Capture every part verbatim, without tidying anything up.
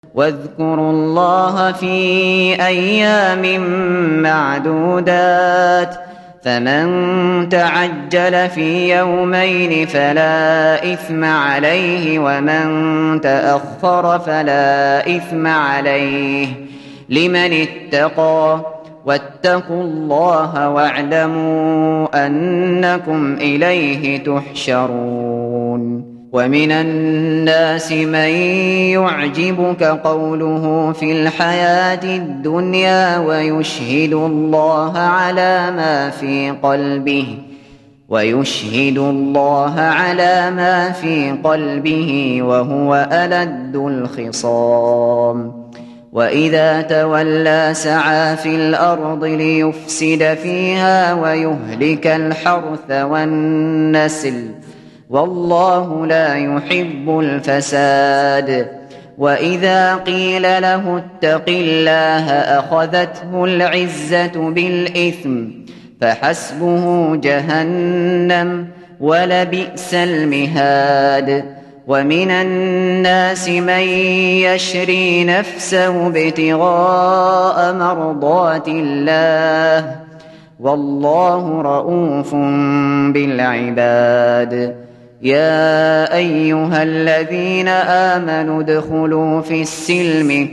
واذكروا الله في أيام معدودات فمن تعجل في يومين فلا إثم عليه ومن تأخر فلا إثم عليه لمن اتقى واتقوا الله واعلموا أنكم إليه تحشرون. ومن الناس من يعجبك قوله في الحياة الدنيا ويشهد الله على ما في قلبه ويشهد الله على ما في قلبه وهو ألد الخصام. وإذا تولى سعى في الأرض ليفسد فيها ويهلك الحرث والنسل والله لا يحب الفساد. وإذا قيل له اتق الله أخذته العزة بالإثم فحسبه جهنم ولبئس المهاد. ومن الناس من يشري نفسه ابتغاء مرضات الله والله رؤوف بالعباد. يا أيها الذين آمنوا ادخلوا في السلم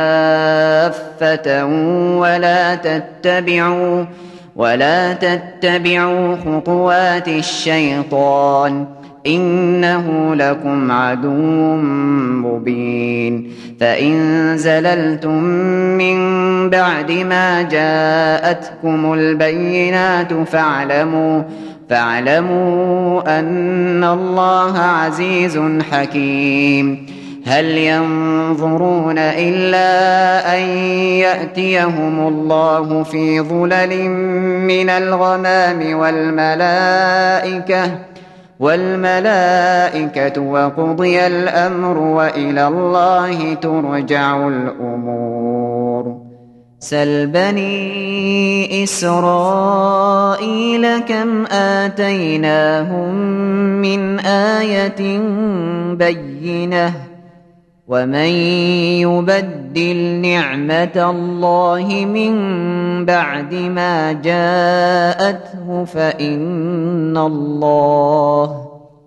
كافة ولا تتبعوا ولا تتبعوا خطوات الشيطان إنه لكم عدو مبين. فإن زللتم من بعد ما جاءتكم البينات فاعلموا فاعلموا أن الله عزيز حكيم. هل ينظرون إلا أن يأتيهم الله في ظلل من الغمام والملائكة والملائكة وقضي الأمر وإلى الله ترجع الأمور. سل بني إسرائيل كم آتيناهم من آية بينة ومن يبدل نعمة الله من بعد ما جاءته فإن الله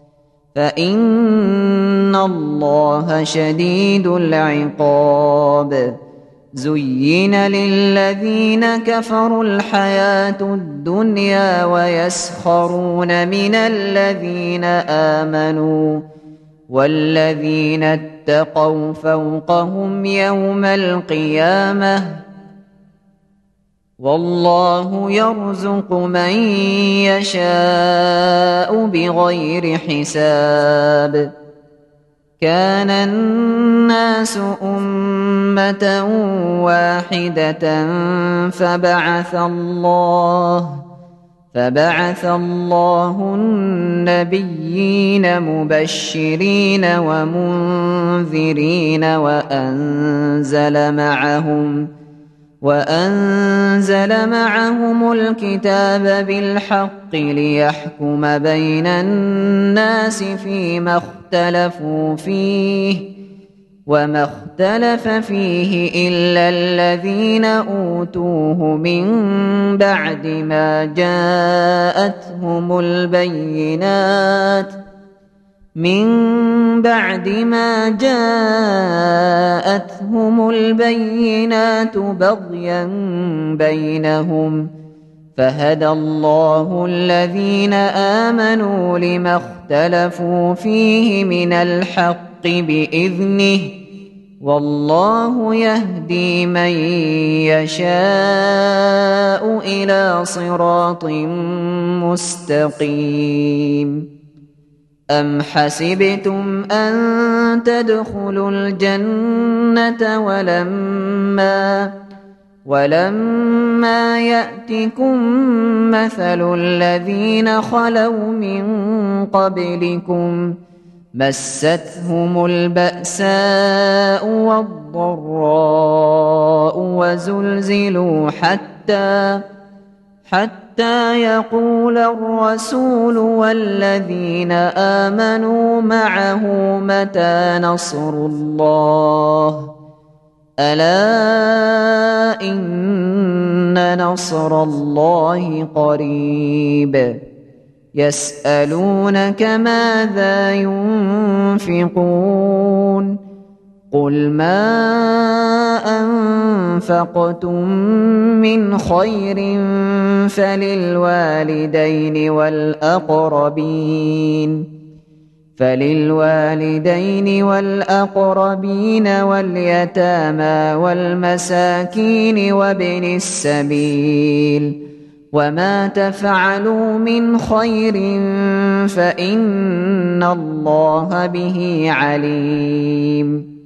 فإن الله شديد العقاب. زين للذين كفروا الحياة الدنيا ويسخرون من الذين آمنوا والذين اتقوا فوقهم يوم القيامة والله يرزق من يشاء بغير حساب. كان الناس أمة واحدة فبعث الله فبعث الله النبيين مبشرين ومنذرين وأنزل معهم وأنزل معهم الكتاب بالحق ليحكم بين الناس فيما اختلفوا فيه وما اختلف فيه إلا الذين أوتوه من بعد ما جاءتهم البينات من بعد ما جاءتهم البينات بغيا بينهم فهدى الله الذين آمنوا لما اختلفوا فيه من الحق بإذنه والله يهدي من يشاء إلى صراط مستقيم. أم حسبتم أن تدخلوا الجنة ولما ولما يأتكم مثل الذين خلوا من قبلكم مستهم البأساء والضراء وزلزلوا حتى حتى يقول الرسول والذين آمنوا معه متى نصر الله ألا إن نصر الله قريب يسألونك ماذا ينفقون قل ما أنفقتم من خير فللوالدين والأقربين فللوالدين والأقربين واليتامى والمساكين وابن السبيل وما تفعلوا من خير فإن الله به عليم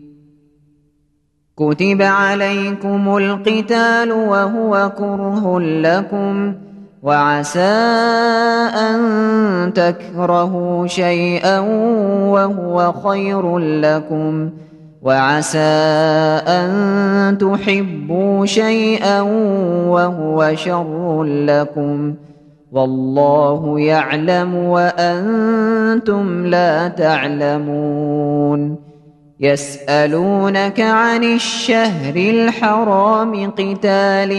كتب عليكم القتال وهو كره لكم وعسى أن تكرهوا شيئا وهو خير لكم وعسى أن تحبوا شيئا وهو شر لكم والله يعلم وأنتم لا تعلمون يسألونك عن الشهر الحرام قتال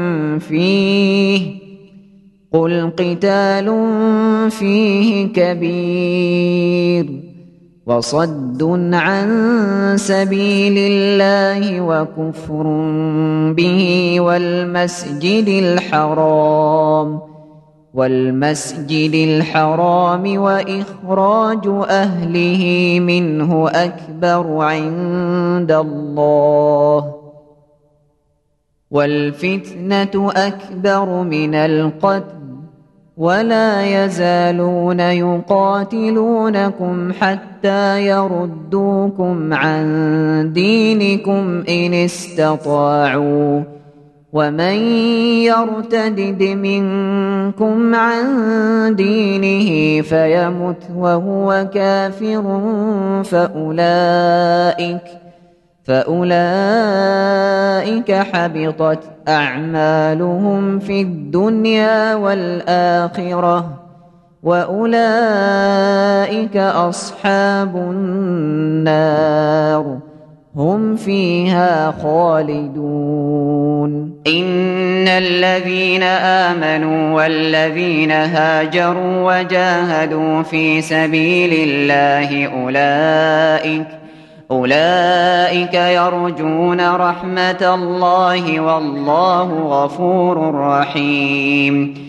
فيه قل قتال فيه كبير وصد عن سبيل الله وكفر به والمسجد الحرام والمسجد الحرام وإخراج أهله منه أكبر عند الله والفتنة أكبر من القتل ولا يزالون يقاتلونكم حتى يردوكم عن دينكم إن استطاعوا ومن يرتدد منكم عن دينه فيمت وهو كافر فأولئك فأولئك حبطت أعمالهم في الدنيا والآخرة وأولئك أصحاب النار هم فيها خالدون إن الذين آمنوا والذين هاجروا وجاهدوا في سبيل الله أولئك أولئك يرجون رحمة الله والله غفور رحيم